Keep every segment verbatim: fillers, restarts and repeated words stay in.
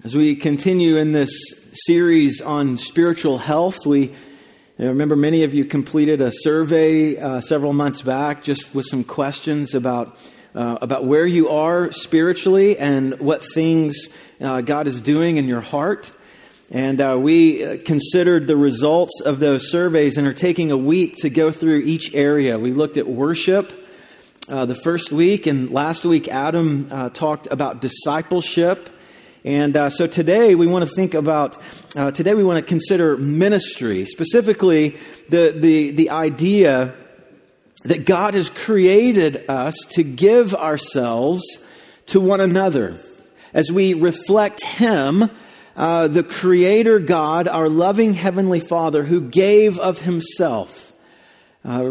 As we continue in this series on spiritual health, we I remember many of you completed a survey uh, several months back just with some questions about uh, about where you are spiritually and what things uh, God is doing in your heart. And uh, we considered the results of those surveys and are taking a week to go through each area. We looked at worship uh, the first week, and last week Adam uh, talked about discipleship. And uh, so today we want to think about, uh, today we want to consider ministry, specifically the, the, the idea that God has created us to give ourselves to one another as we reflect Him, uh, the Creator God, our loving Heavenly Father who gave of Himself, uh,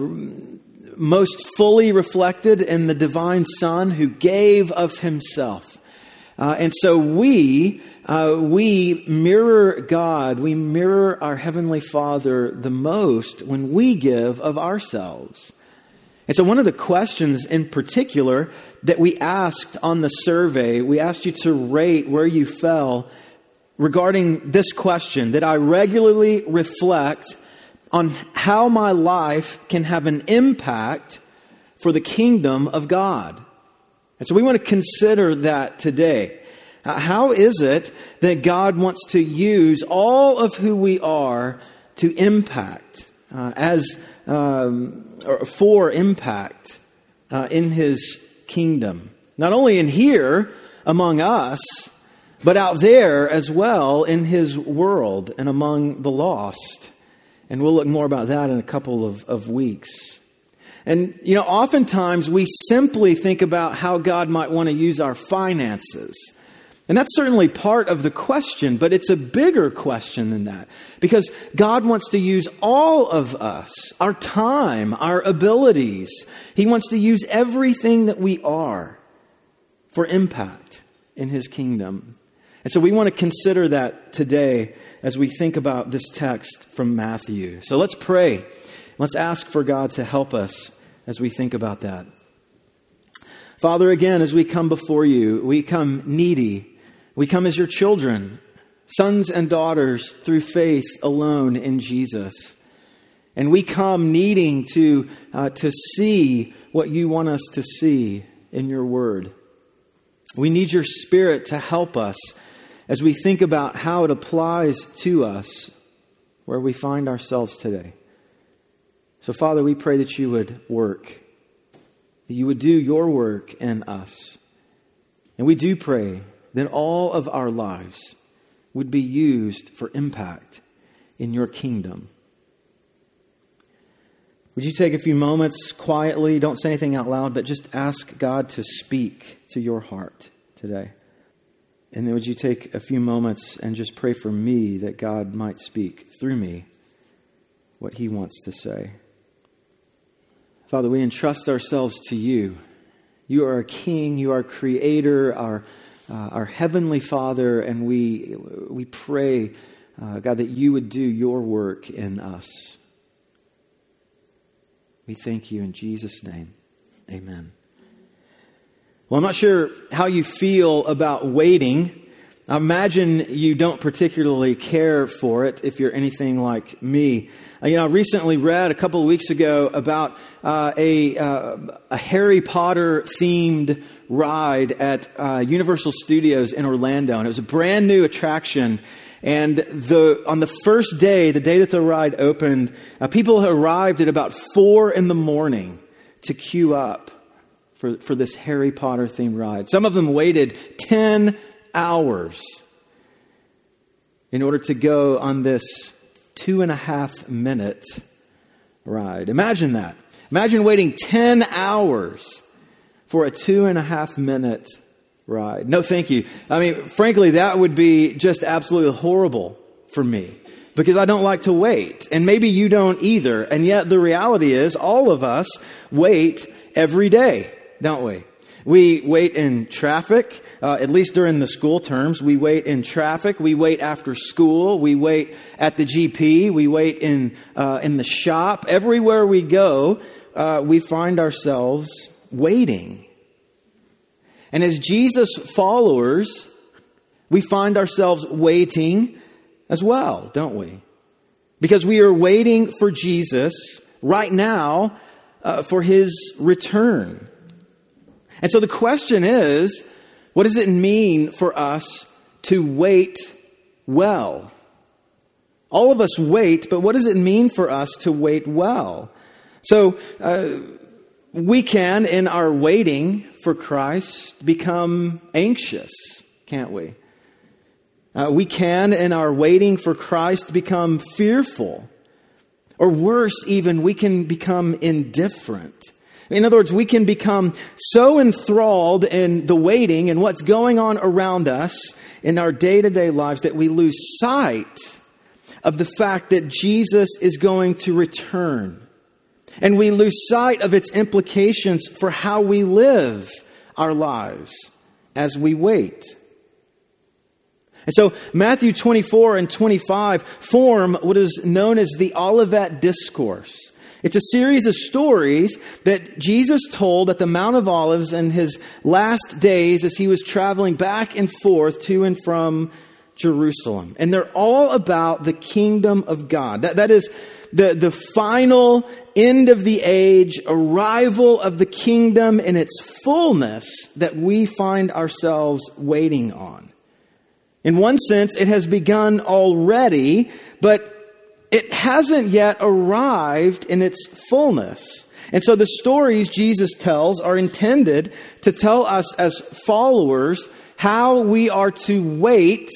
most fully reflected in the divine Son who gave of Himself. Uh, and so we uh, we mirror God, we mirror our Heavenly Father the most when we give of ourselves. And so one of the questions in particular that we asked on the survey, we asked you to rate where you fell regarding this question, that I regularly reflect on how my life can have an impact for the kingdom of God. And so we want to consider that today. Uh, how is it that God wants to use all of who we are to impact, uh, as um, or for impact uh, in His kingdom? Not only in here among us, but out there as well in His world and among the lost. And we'll look more about that in a couple of, of weeks. And, you know, oftentimes we simply think about how God might want to use our finances. And that's certainly part of the question, but it's a bigger question than that. Because God wants to use all of us, our time, our abilities. He wants to use everything that we are for impact in His kingdom. And so we want to consider that today as we think about this text from Matthew. So let's pray. Let's ask for God to help us as we think about that. Father, again, as we come before you, we come needy. We come as your children, sons and daughters through faith alone in Jesus. And we come needing to, uh, to see what you want us to see in your word. We need your Spirit to help us as we think about how it applies to us where we find ourselves today. So, Father, we pray that you would work, that you would do your work in us. And we do pray that all of our lives would be used for impact in your kingdom. Would you take a few moments quietly, don't say anything out loud, but just ask God to speak to your heart today. And then would you take a few moments and just pray for me that God might speak through me what He wants to say. Father, we entrust ourselves to you. You are a King, you are Creator, our uh, our Heavenly Father, and we we pray, uh, God, that you would do your work in us. We thank you in Jesus' name. Amen. Well, I'm not sure how you feel about waiting. I imagine you don't particularly care for it if you're anything like me. Uh, you know, I recently read a couple of weeks ago about uh, a, uh, a Harry Potter themed ride at uh, Universal Studios in Orlando, and it was a brand new attraction. And the on the first day, the day that the ride opened, uh, people arrived at about four in the morning to queue up for, for this Harry Potter themed ride. Some of them waited ten hours in order to go on this two and a half minute ride. Imagine that. Imagine waiting ten hours for a two and a half minute ride. No, thank you. I mean, frankly, that would be just absolutely horrible for me because I don't like to wait. And maybe you don't either. And yet the reality is all of us wait every day, don't we? We wait in traffic, uh, at least during the school terms. We wait in traffic. We wait after school. We wait at the G P. We wait in uh, in the shop. Everywhere we go, uh, we find ourselves waiting. And as Jesus followers, we find ourselves waiting as well, don't we? Because we are waiting for Jesus right now uh, for his return. And so the question is, what does it mean for us to wait well? All of us wait, but what does it mean for us to wait well? So uh, we can, in our waiting for Christ, become anxious, can't we? Uh, we can, in our waiting for Christ, become fearful. Or worse even, we can become indifferent. In other words, we can become so enthralled in the waiting and what's going on around us in our day-to-day lives that we lose sight of the fact that Jesus is going to return. And we lose sight of its implications for how we live our lives as we wait. And so Matthew twenty-four and twenty-five form what is known as the Olivet Discourse. It's a series of stories that Jesus told at the Mount of Olives in his last days as he was traveling back and forth to and from Jerusalem. And they're all about the kingdom of God. That, that is the, the final end of the age, arrival of the kingdom in its fullness that we find ourselves waiting on. In one sense, it has begun already, but it hasn't yet arrived in its fullness. And so the stories Jesus tells are intended to tell us as followers how we are to wait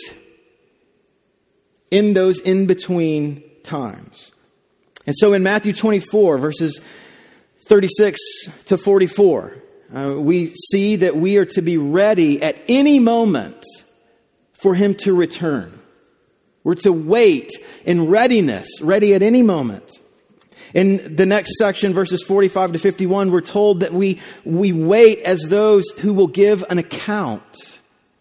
in those in-between times. And so in Matthew twenty-four, verses thirty-six to forty-four, uh, we see that we are to be ready at any moment for him to return. We're to wait in readiness, ready at any moment. In the next section, verses forty-five to fifty-one, we're told that we, we wait as those who will give an account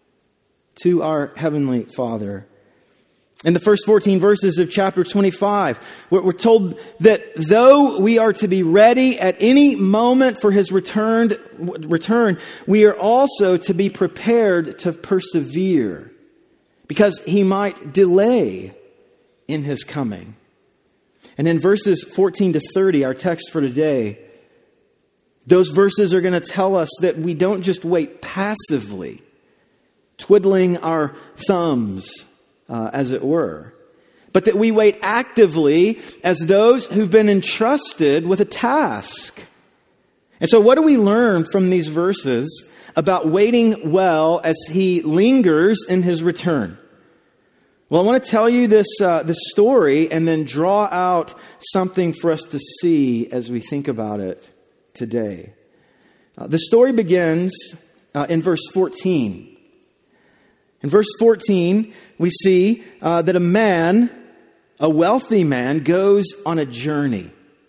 to our Heavenly Father. In the first fourteen verses of chapter twenty-five, we're told that though we are to be ready at any moment for his returned, return, we are also to be prepared to persevere, because he might delay in his coming. And in verses fourteen to thirty, our text for today, those verses are going to tell us that we don't just wait passively, twiddling our thumbs, uh, as it were, but that we wait actively as those who've been entrusted with a task. And so what do we learn from these verses about waiting well as he lingers in his return? Well, I want to tell you this, uh, this story and then draw out something for us to see as we think about it today. Uh, the story begins uh, in verse fourteen. In verse fourteen, we see uh, that a man, a wealthy man, goes on a journey.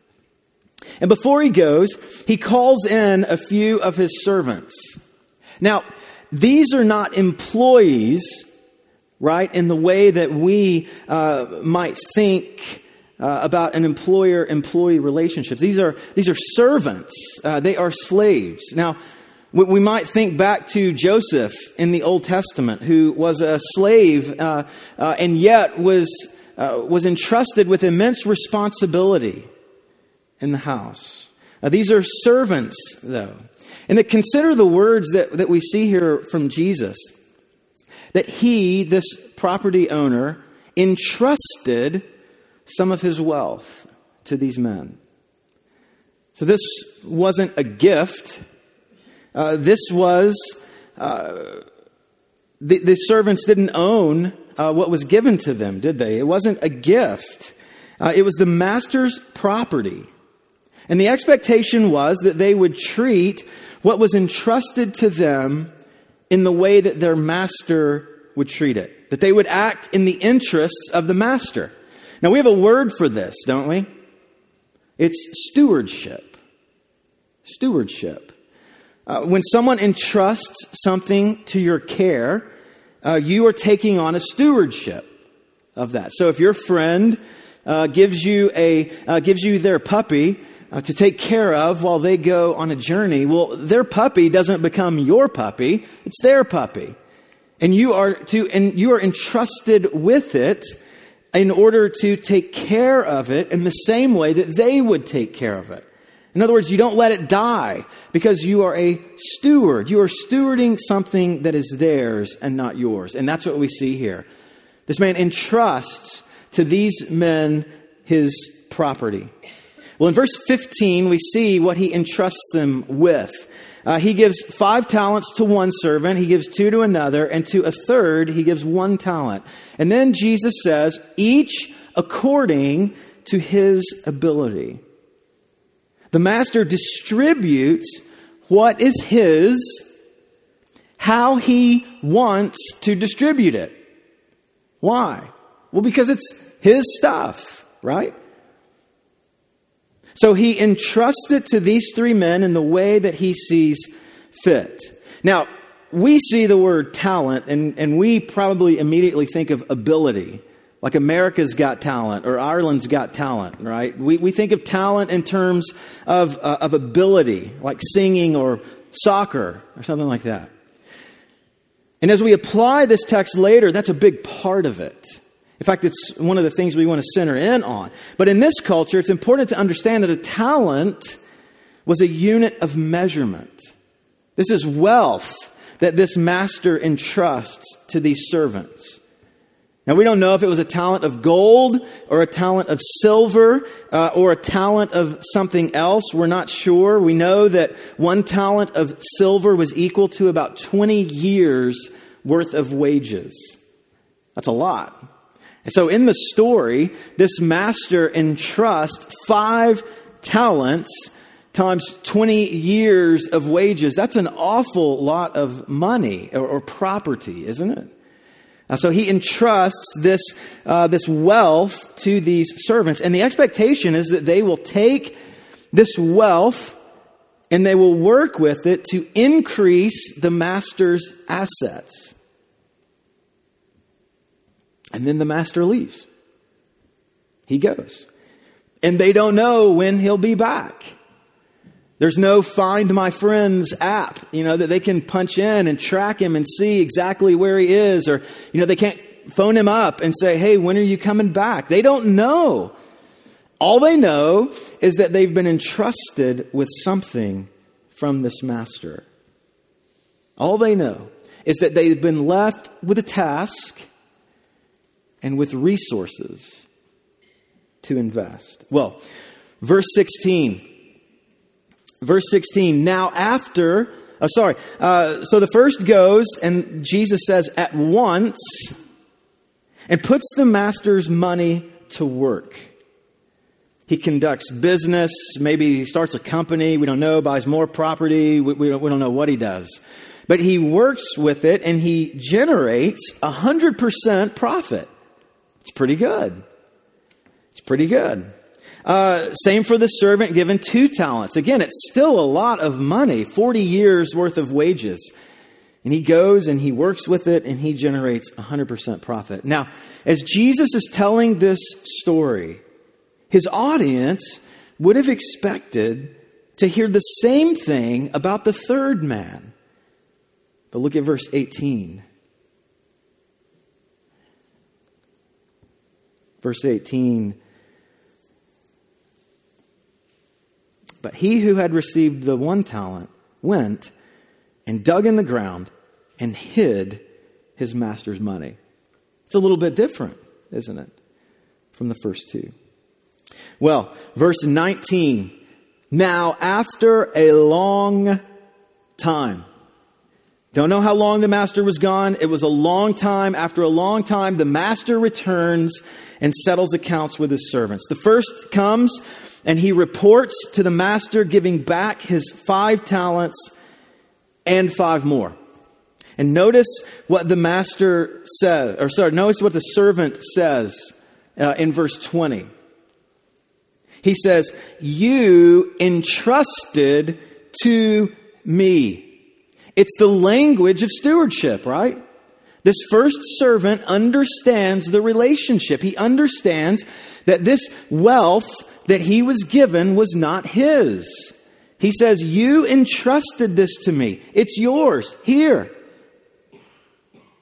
And before he goes, he calls in a few of his servants. Now, these are not employees, right, in the way that we uh, might think uh, about an employer-employee relationship. These are these are servants. Uh, they are slaves. Now, we, we might think back to Joseph in the Old Testament, who was a slave uh, uh, and yet was uh, was entrusted with immense responsibility in the house. Now, these are servants, though. And that consider the words that, that we see here from Jesus. That he, this property owner, entrusted some of his wealth to these men. So this wasn't a gift. Uh, this was, uh, the, the servants didn't own uh, what was given to them, did they? It wasn't a gift. Uh, it was the master's property. And the expectation was that they would treat what was entrusted to them in the way that their master would treat it. That they would act in the interests of the master. Now, we have a word for this, don't we? It's stewardship. Stewardship. Uh, when someone entrusts something to your care, uh, you are taking on a stewardship of that. So if your friend uh, gives you a uh, gives you their puppy uh, to take care of while they go on a journey, well, their puppy doesn't become your puppy; it's their puppy. And you are to, and you are entrusted with it in order to take care of it in the same way that they would take care of it. In other words, you don't let it die because you are a steward. You are stewarding something that is theirs and not yours. And that's what we see here. This man entrusts to these men his property. Well, in verse fifteen, we see what he entrusts them with. Uh, he gives five talents to one servant, he gives two to another, and to a third he gives one talent. And then Jesus says, each according to his ability. The master distributes what is his, how he wants to distribute it. Why? Well, because it's his stuff, right? So he entrusts it to these three men in the way that he sees fit. Now, we see the word talent, and, and we probably immediately think of ability. Like America's Got Talent or Ireland's Got Talent, right? We we think of talent in terms of uh, of ability, like singing or soccer or something like that. And as we apply this text later, that's a big part of it. In fact, it's one of the things we want to center in on. But in this culture, it's important to understand that a talent was a unit of measurement. This is wealth that this master entrusts to these servants. Now, we don't know if it was a talent of gold or a talent of silver uh, or a talent of something else. We're not sure. We know that one talent of silver was equal to about twenty years worth of wages. That's a lot. And so in the story, this master entrusts five talents times twenty years of wages. That's an awful lot of money or, or property, isn't it? Uh, so he entrusts this uh, this wealth to these servants. And the expectation is that they will take this wealth and they will work with it to increase the master's assets. And then the master leaves. He goes. And they don't know when he'll be back. There's no Find My Friends app, you know, that they can punch in and track him and see exactly where he is. Or, you know, they can't phone him up and say, hey, when are you coming back? They don't know. All they know is that they've been entrusted with something from this master. All they know is that they've been left with a task and with resources to invest. Well, verse sixteen. Verse sixteen, now after, oh sorry, uh, so the first goes and Jesus says at once and puts the master's money to work. He conducts business, maybe he starts a company, we don't know, buys more property, we, we, don't, we don't know what he does. But he works with it and he generates one hundred percent profit. It's pretty good. It's pretty good. Uh, same for the servant given two talents. Again, it's still a lot of money, forty years worth of wages. And he goes and he works with it and he generates one hundred percent profit. Now, as Jesus is telling this story, his audience would have expected to hear the same thing about the third man. But look at verse eighteen. Verse eighteen. But he who had received the one talent went and dug in the ground and hid his master's money. It's a little bit different, isn't it, from the first two? Well, verse nineteen. Now, after a long time. Don't know how long the master was gone. It was a long time. After a long time, the master returns and settles accounts with his servants. The first comes and he reports to the master, giving back his five talents and five more. And notice what the master says, or sorry, notice what the servant says uh, in verse twenty. He says, you entrusted to me. It's the language of stewardship, right? This first servant understands the relationship. He understands that this wealth that he was given was not his. He says, you entrusted this to me. It's yours. Here.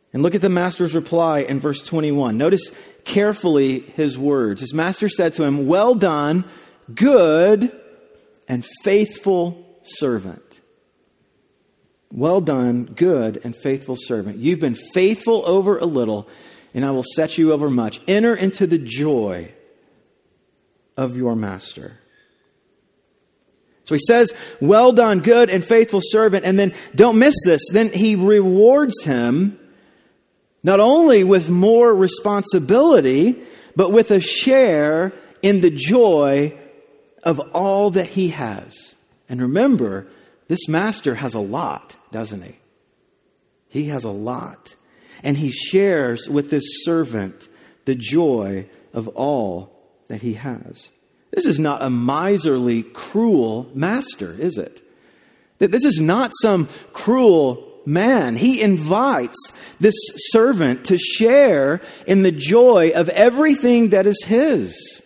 And look at the master's reply in verse twenty-one. Notice carefully his words. His master said to him, "Well done, good and faithful servant." Well done, good and faithful servant. You've been faithful over a little, and I will set you over much. Enter into the joy of your master. So he says, well done, good and faithful servant. And then don't miss this. Then he rewards him not only with more responsibility, but with a share in the joy of all that he has. And remember, this master has a lot, doesn't he? He has a lot. And he shares with this servant the joy of all that he has. This is not a miserly, cruel master, is it? This is not some cruel man. He invites this servant to share in the joy of everything that is his.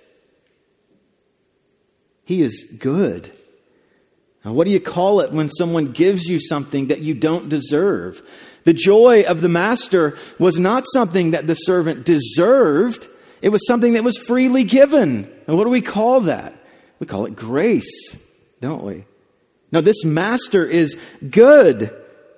He is good. Now, what do you call it when someone gives you something that you don't deserve? The joy of the master was not something that the servant deserved. It was something that was freely given. And what do we call that? We call it grace, don't we? Now, this master is good.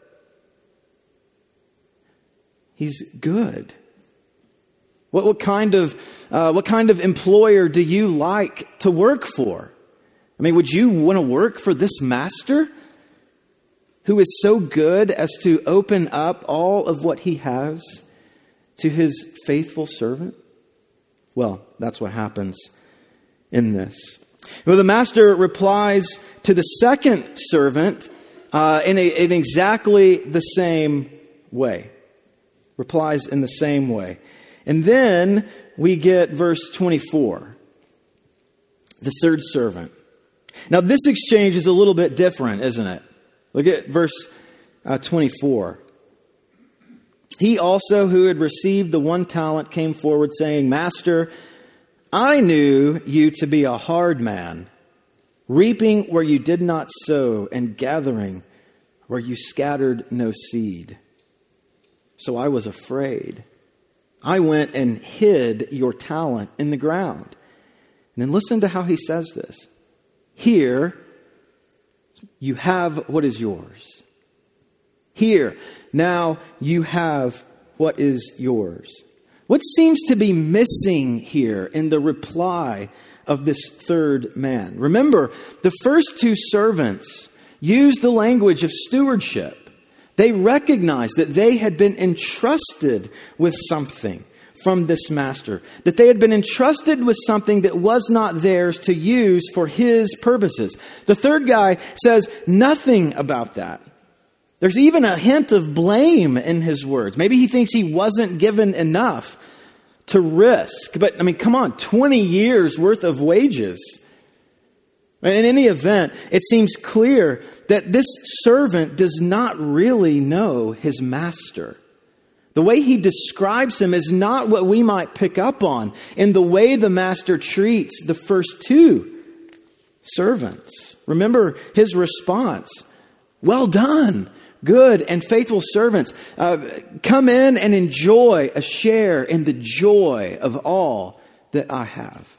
He's good. What, what kind of uh, what kind of employer do you like to work for? I mean, would you want to work for this master who is so good as to open up all of what he has to his faithful servant? Well, that's what happens in this. Well, the master replies to the second servant uh, in, a, in exactly the same way. Replies in the same way. And then we get verse twenty-four. The third servant. Now, this exchange is a little bit different, isn't it? Look at verse uh, twenty-four. He also, who had received the one talent, came forward saying, "Master, I knew you to be a hard man, reaping where you did not sow and gathering where you scattered no seed. So I was afraid. I went and hid your talent in the ground." And then listen to how he says this. Here, you have what is yours. Here, now you have what is yours. What seems to be missing here in the reply of this third man? Remember, the first two servants used the language of stewardship. They recognized that they had been entrusted with something from this master, that they had been entrusted with something that was not theirs to use for his purposes. The third guy says nothing about that. There's even a hint of blame in his words. Maybe he thinks he wasn't given enough to risk. But, I mean, come on, twenty years worth of wages. In any event, it seems clear that this servant does not really know his master. The way he describes him is not what we might pick up on in the way the master treats the first two servants. Remember his response. Well done, good and faithful servants. Uh, come in and enjoy a share in the joy of all that I have.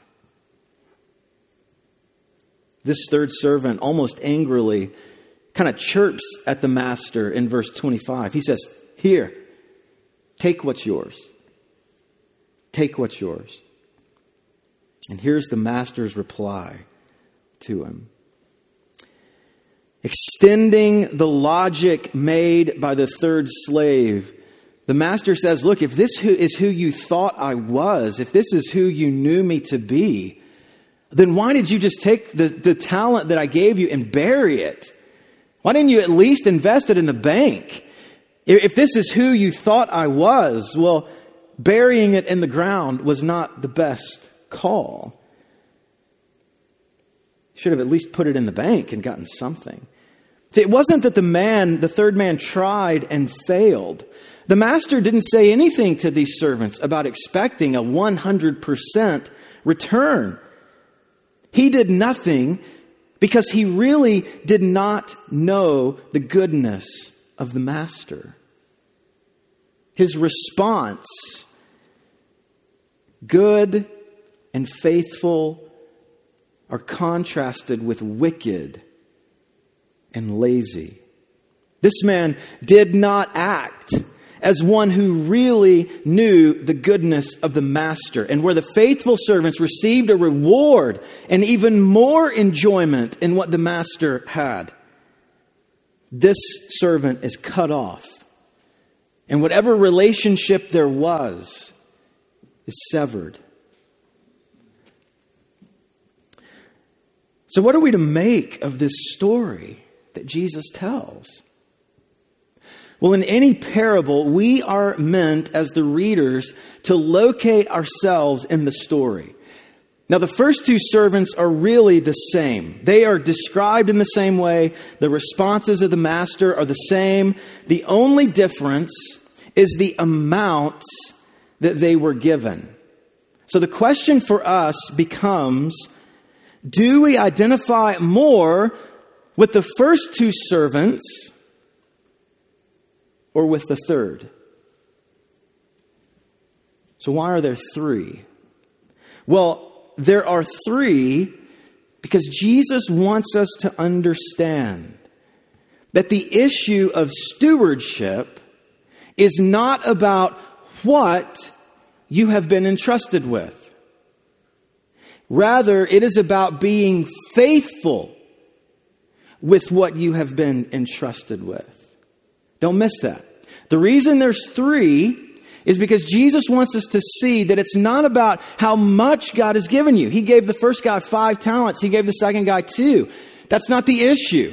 This third servant almost angrily kind of chirps at the master in verse twenty-five. He says, "Here, take what's yours. Take what's yours." And here's the master's reply to him. Extending the logic made by the third slave, the master says, look, if this is who you thought I was, if this is who you knew me to be, then why did you just take the, the talent that I gave you and bury it? Why didn't you at least invest it in the bank? If this is who you thought I was, well, burying it in the ground was not the best call. You should have at least put it in the bank and gotten something. See, it wasn't that the man, the third man, tried and failed. The master didn't say anything to these servants about expecting a one hundred percent return. He did nothing because he really did not know the goodness of the master. his response, good and faithful, are contrasted with wicked and lazy. This man did not act as one who really knew the goodness of the master, and where the faithful servants received a reward and even more enjoyment in what the master had. This servant is cut off, and whatever relationship there was is severed. So what are we to make of this story that Jesus tells? Well, in any parable, we are meant as the readers to locate ourselves in the story. Now, the first two servants are really the same. They are described in the same way. The responses of the master are the same. The only difference is the amounts that they were given. So the question for us becomes, do we identify more with the first two servants or with the third? So why are there three? Well, there are three because Jesus wants us to understand that the issue of stewardship is not about what you have been entrusted with. Rather, it is about being faithful with what you have been entrusted with. Don't miss that. The reason there's three is because Jesus wants us to see that it's not about how much God has given you. He gave the first guy five talents. He gave the second guy two. That's not the issue.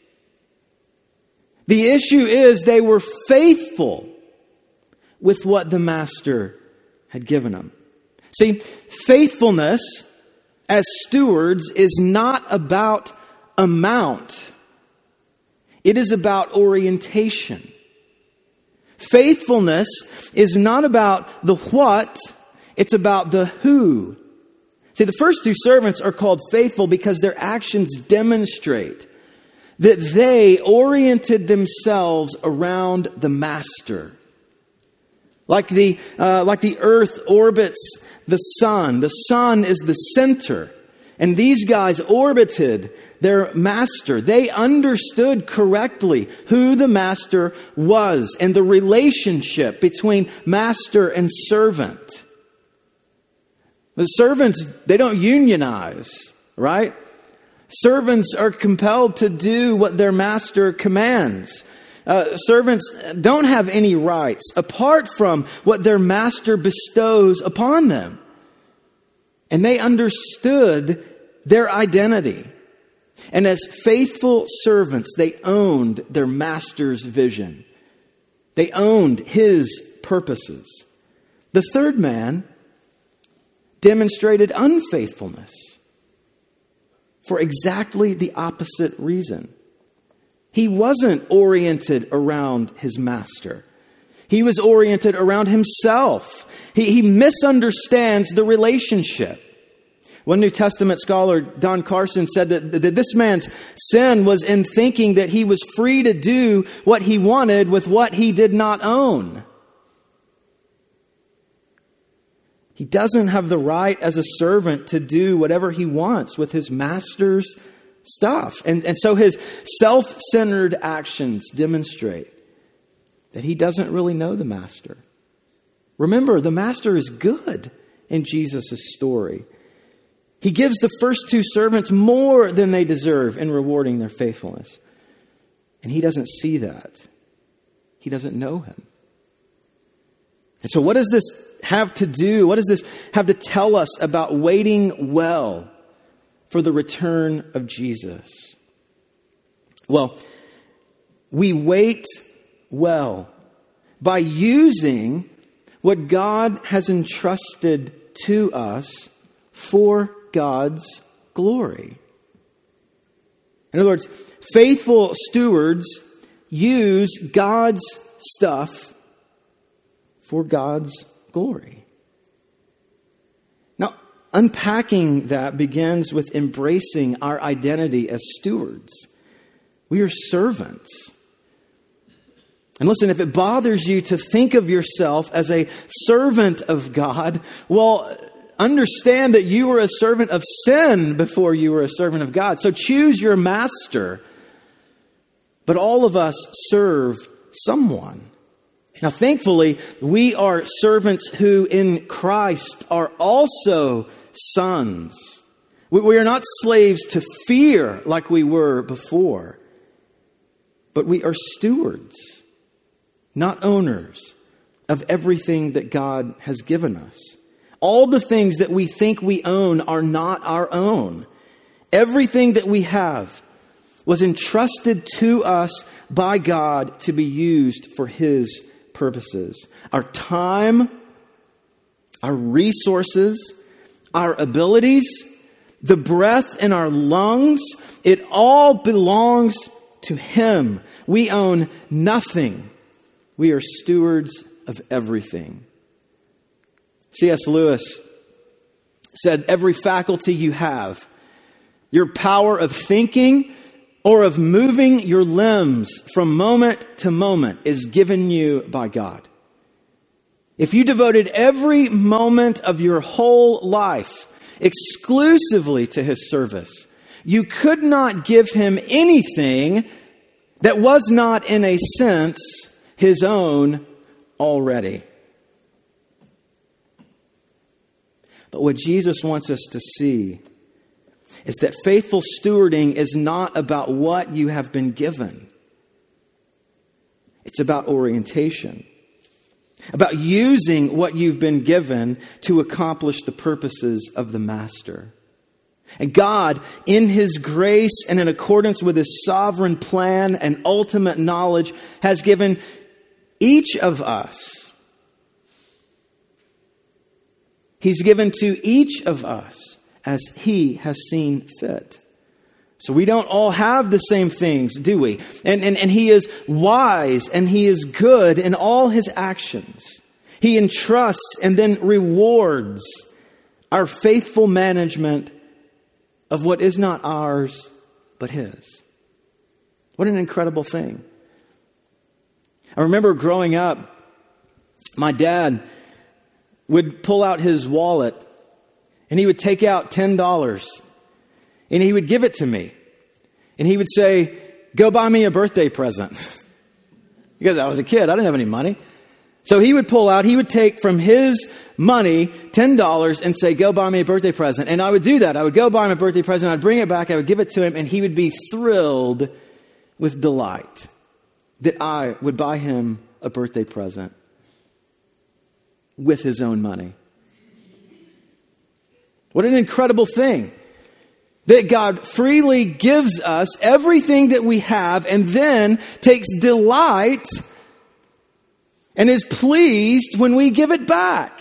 The issue is they were faithful with what the master had given them. See, faithfulness as stewards is not about amount. It is about orientation. Faithfulness is not about the what, it's about the who. See, the first two servants are called faithful because their actions demonstrate that they oriented themselves around the master. Like the, uh, like the earth orbits the sun. The sun is the center. And these guys orbited their master. They understood correctly who the master was and the relationship between master and servant. The servants, they don't unionize, right? Servants are compelled to do what their master commands. Uh, servants don't have any rights apart from what their master bestows upon them. And they understood their identity. And as faithful servants, they owned their master's vision. They owned his purposes. The third man demonstrated unfaithfulness for exactly the opposite reason. He wasn't oriented around his master. He was oriented around himself. He, he misunderstands the relationship. One New Testament scholar, Don Carson, said that, that this man's sin was in thinking that he was free to do what he wanted with what he did not own. He doesn't have the right as a servant to do whatever he wants with his master's stuff. And, and so his self-centered actions demonstrate that he doesn't really know the master. Remember, the master is good in Jesus' story. He gives the first two servants more than they deserve in rewarding their faithfulness. And he doesn't see that. He doesn't know him. And so what does this have to do? What does this have to tell us about waiting well for the return of Jesus? Well, we wait well by using what God has entrusted to us for God's glory. In other words, faithful stewards use God's stuff for God's glory. Now, unpacking that begins with embracing our identity as stewards. We are servants. And listen, if it bothers you to think of yourself as a servant of God, well, understand that you were a servant of sin before you were a servant of God. So choose your master. But all of us serve someone. Now, thankfully, we are servants who in Christ are also sons. We are not slaves to fear like we were before, but we are stewards, not owners, of everything that God has given us. All the things that we think we own are not our own. Everything that we have was entrusted to us by God to be used for His purposes. Our time, our resources, our abilities, the breath in our lungs, it all belongs to Him. We own nothing. We are stewards of everything. C S Lewis said, every faculty you have, your power of thinking or of moving your limbs from moment to moment, is given you by God. If you devoted every moment of your whole life exclusively to His service, you could not give Him anything that was not, in a sense, His own already. But what Jesus wants us to see is that faithful stewarding is not about what you have been given. It's about orientation. About using what you've been given to accomplish the purposes of the Master. And God, in His grace and in accordance with His sovereign plan and ultimate knowledge, has given each of us, He's given to each of us as He has seen fit. So we don't all have the same things, do we? And, and, and He is wise and He is good in all His actions. He entrusts and then rewards our faithful management of what is not ours, but His. What an incredible thing. I remember growing up, my dad would pull out his wallet and he would take out ten dollars. And he would give it to me. And he would say, go buy me a birthday present. Because I was a kid. I didn't have any money. So he would pull out, he would take from his money ten dollars and say, go buy me a birthday present. And I would do that. I would go buy him a birthday present. I'd bring it back. I would give it to him. And he would be thrilled with delight that I would buy him a birthday present with his own money. What an incredible thing. That God freely gives us everything that we have and then takes delight and is pleased when we give it back.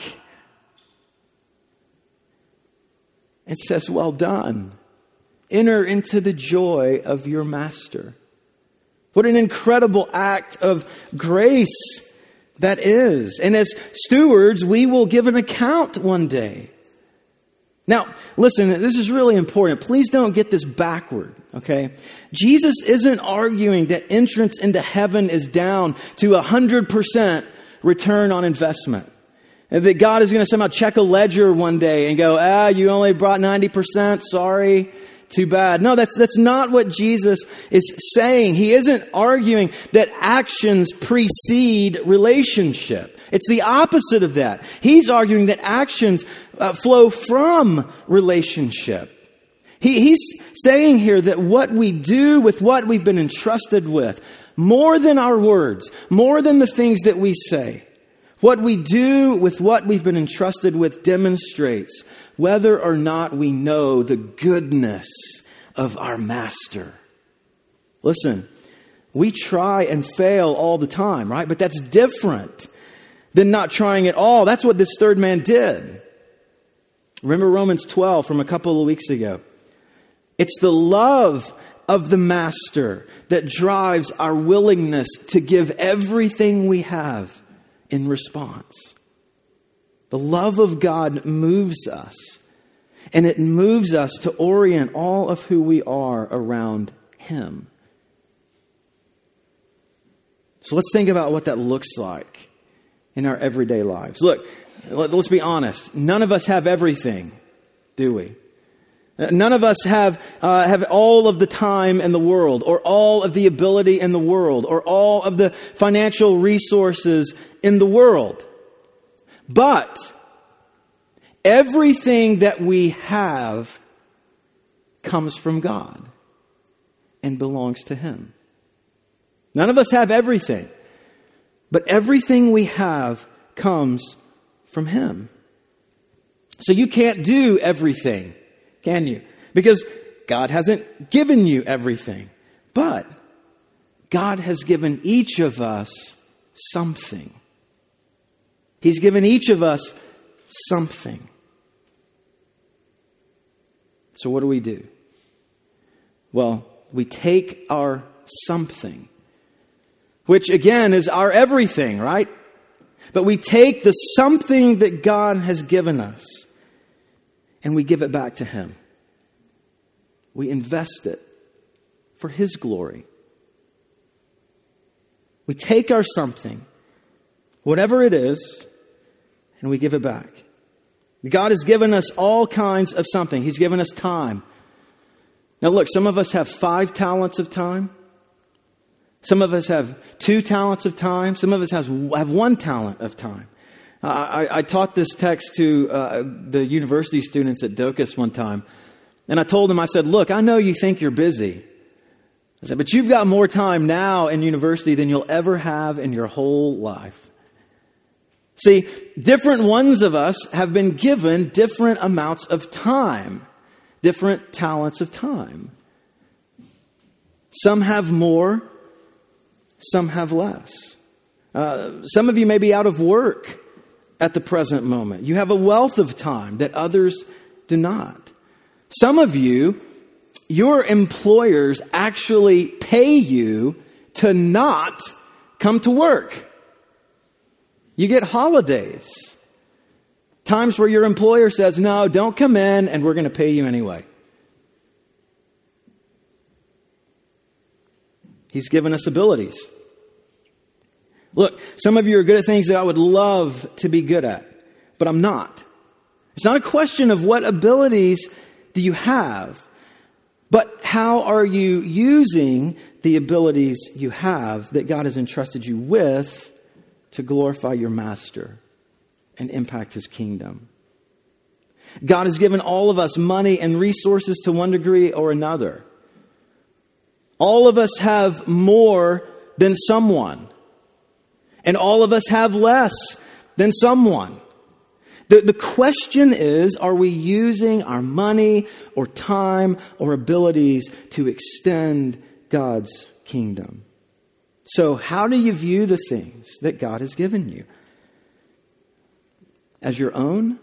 It says, well done. Enter into the joy of your master. What an incredible act of grace that is. And as stewards, we will give an account one day. Now, listen, this is really important. Please don't get this backward, okay? Jesus isn't arguing that entrance into heaven is down to one hundred percent return on investment. And that God is going to somehow check a ledger one day and go, ah, you only brought ninety percent, sorry, too bad. No, that's that's not what Jesus is saying. He isn't arguing that actions precede relationship. It's the opposite of that. He's arguing that actions uh, flow from relationship. He, he's saying here that what we do with what we've been entrusted with, more than our words, more than the things that we say, what we do with what we've been entrusted with demonstrates whether or not we know the goodness of our Master. Listen, we try and fail all the time, right? But that's different than not trying at all. That's what this third man did. Remember Romans twelve from a couple of weeks ago. It's the love of the Master that drives our willingness to give everything we have in response. The love of God moves us, and it moves us to orient all of who we are around Him. So let's think about what that looks like in our everyday lives. Look, let's be honest. None of us have everything, do we? None of us have uh, have all of the time in the world, or all of the ability in the world, or all of the financial resources in the world. But everything that we have comes from God and belongs to Him. None of us have everything, but everything we have comes from Him. So you can't do everything, can you? Because God hasn't given you everything. But God has given each of us something. He's given each of us something. So what do we do? Well, we take our something, which again is our everything, right? But we take the something that God has given us and we give it back to Him. We invest it for His glory. We take our something, whatever it is, and we give it back. God has given us all kinds of something. He's given us time. Now look, some of us have five talents of time. Some of us have two talents of time. Some of us has, have one talent of time. Uh, I, I taught this text to uh, the university students at Docus one time. And I told them, I said, look, I know you think you're busy. I said, but you've got more time now in university than you'll ever have in your whole life. See, different ones of us have been given different amounts of time, different talents of time. Some have more, some have less. Uh, some of you may be out of work at the present moment. You have a wealth of time that others do not. Some of you, your employers actually pay you to not come to work. You get holidays. Times where your employer says, no, don't come in and we're going to pay you anyway. He's given us abilities. Look, some of you are good at things that I would love to be good at, but I'm not. It's not a question of what abilities do you have, but how are you using the abilities you have that God has entrusted you with to glorify your Master and impact His kingdom. God has given all of us money and resources to one degree or another. All of us have more than someone. And all of us have less than someone. The, the question is, are we using our money or time or abilities to extend God's kingdom? So how do you view the things that God has given you? As your own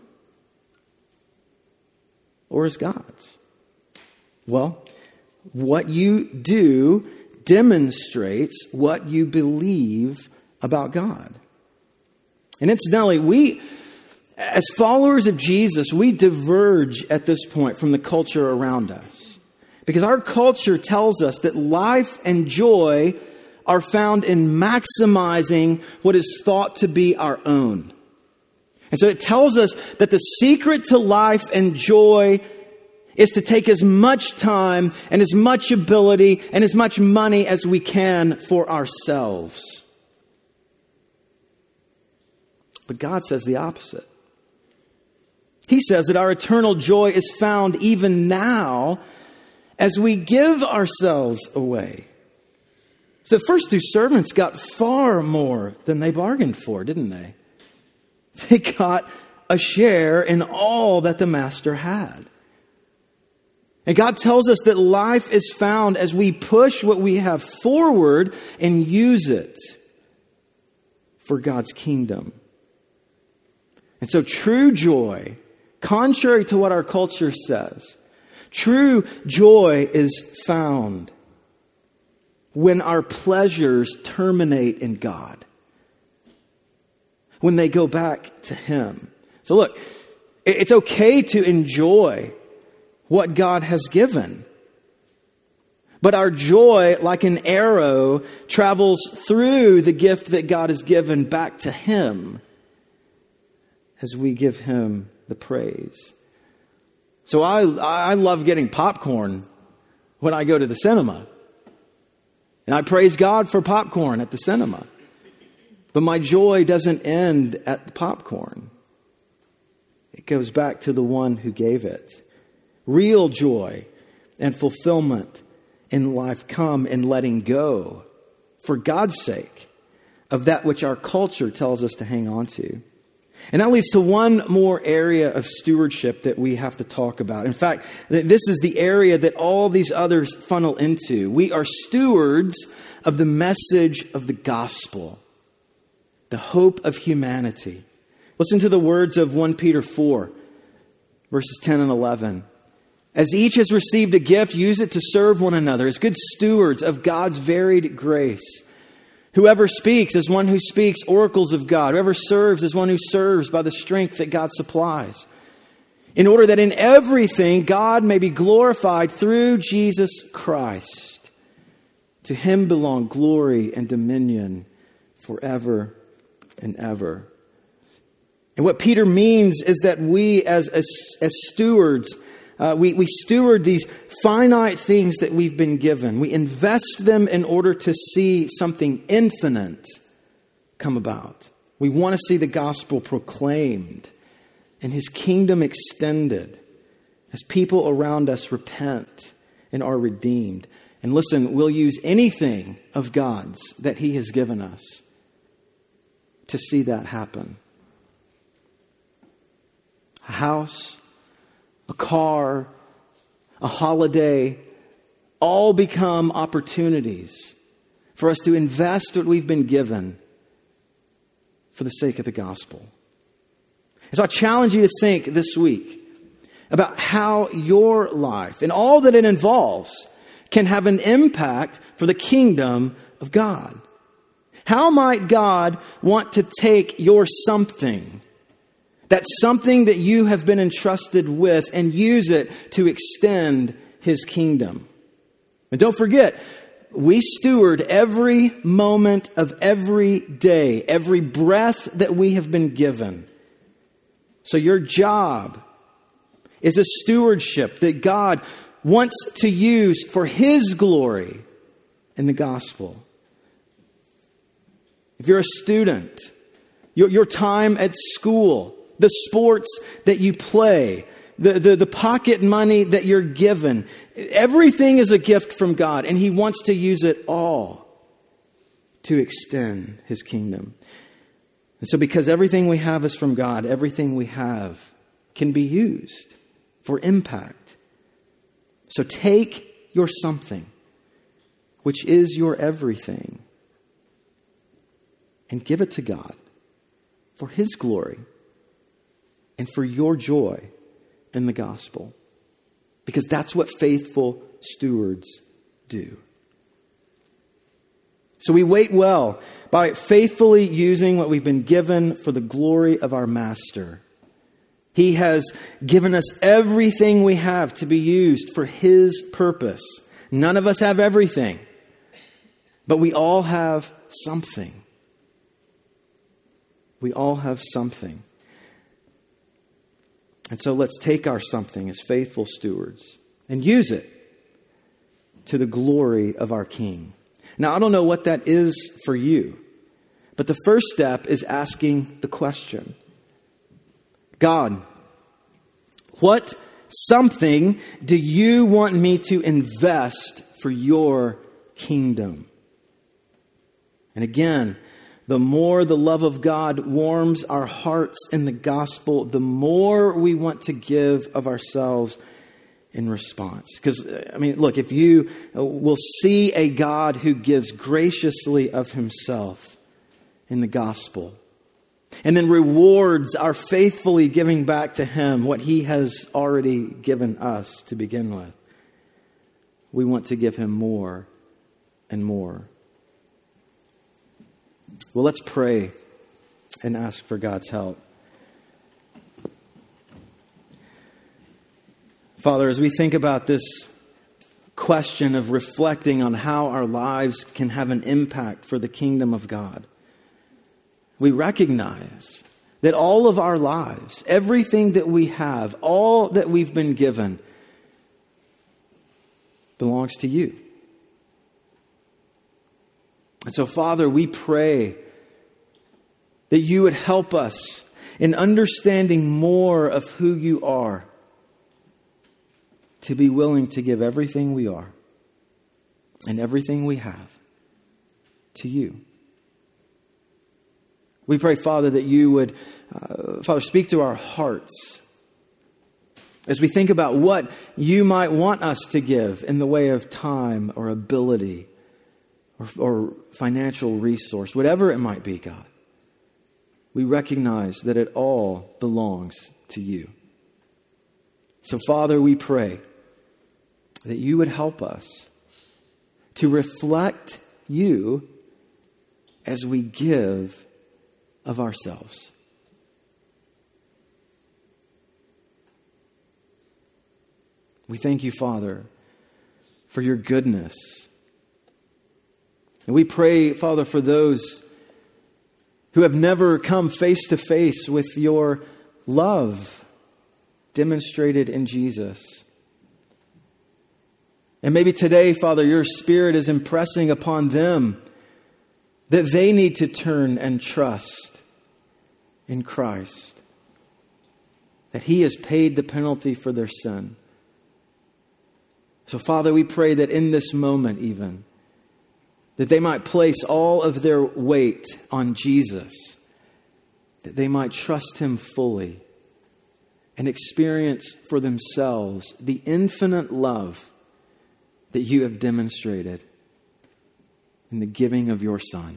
or as God's? Well, what you do demonstrates what you believe about God. And incidentally, we, as followers of Jesus, we diverge at this point from the culture around us. Because our culture tells us that life and joy are found in maximizing what is thought to be our own. And so it tells us that the secret to life and joy is to take as much time and as much ability and as much money as we can for ourselves. But God says the opposite. He says that our eternal joy is found even now as we give ourselves away. So the first two servants got far more than they bargained for, didn't they? They got a share in all that the Master had. And God tells us that life is found as we push what we have forward and use it for God's kingdom. And so true joy, contrary to what our culture says, true joy is found when our pleasures terminate in God. When they go back to Him. So look, it's okay to enjoy what God has given. But our joy, like an arrow, travels through the gift that God has given back to Him as we give Him the praise. So I, I love getting popcorn when I go to the cinema. And I praise God for popcorn at the cinema. But my joy doesn't end at the popcorn. It goes back to the one who gave it. Real joy and fulfillment in life come in letting go, for God's sake, of that which our culture tells us to hang on to. And that leads to one more area of stewardship that we have to talk about. In fact, this is the area that all these others funnel into. We are stewards of the message of the gospel, the hope of humanity. Listen to the words of First Peter four, verses ten and eleven. As each has received a gift, use it to serve one another as good stewards of God's varied grace. Whoever speaks is one who speaks oracles of God. Whoever serves is one who serves by the strength that God supplies, in order that in everything God may be glorified through Jesus Christ. To Him belong glory and dominion forever and ever. And what Peter means is that we as, as, as stewards, uh, we, we steward these finite things that we've been given. We invest them in order to see something infinite come about. We want to see the gospel proclaimed and His kingdom extended as people around us repent and are redeemed. And listen, we'll use anything of God's that He has given us to see that happen. A house, a car, a holiday, all become opportunities for us to invest what we've been given for the sake of the gospel. And so I challenge you to think this week about how your life and all that it involves can have an impact for the kingdom of God. How might God want to take your something, that something that you have been entrusted with, and use it to extend His kingdom? And don't forget, we steward every moment of every day, every breath that we have been given. So your job is a stewardship that God wants to use for His glory in the gospel. If you're a student, your, your time at school, the sports that you play, the, the, the pocket money that you're given, everything is a gift from God, and He wants to use it all to extend His kingdom. And so because everything we have is from God, everything we have can be used for impact. So take your something, which is your everything, and give it to God for His glory and for your joy in the gospel. Because that's what faithful stewards do. So we wait well by faithfully using what we've been given for the glory of our Master. He has given us everything we have to be used for His purpose. None of us have everything, but we all have something. We all have something. And so let's take our something as faithful stewards and use it to the glory of our King. Now, I don't know what that is for you, but the first step is asking the question: God, what something do you want me to invest for your kingdom? And again, the more the love of God warms our hearts in the gospel, the more we want to give of ourselves in response. Because, I mean, look, if you will see a God who gives graciously of Himself in the gospel, and then rewards our faithfully giving back to Him what He has already given us to begin with, we want to give Him more and more. Well, let's pray and ask for God's help. Father, as we think about this question of reflecting on how our lives can have an impact for the kingdom of God. We recognize that all of our lives, everything that we have, all that we've been given, belongs to you. And so, Father, we pray that you would help us in understanding more of who you are, to be willing to give everything we are and everything we have to you. We pray, Father, that you would, uh, Father, speak to our hearts as we think about what you might want us to give in the way of time or ability or, or financial resource, whatever it might be, God. We recognize that it all belongs to you. So, Father, we pray that you would help us to reflect you as we give of ourselves. We thank you, Father, for your goodness. And we pray, Father, for those who have never come face to face with your love demonstrated in Jesus. And maybe today, Father, your Spirit is impressing upon them that they need to turn and trust in Christ, that He has paid the penalty for their sin. So, Father, we pray that in this moment even, that they might place all of their weight on Jesus, that they might trust Him fully and experience for themselves the infinite love that you have demonstrated in the giving of your Son.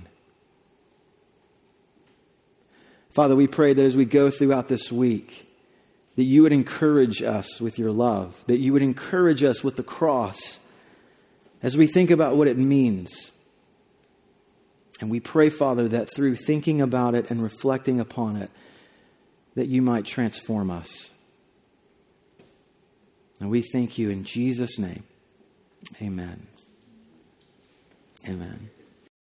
Father, we pray that as we go throughout this week, that you would encourage us with your love, that you would encourage us with the cross as we think about what it means. And we pray, Father, that through thinking about it and reflecting upon it, that you might transform us. And we thank you in Jesus' name. Amen. Amen.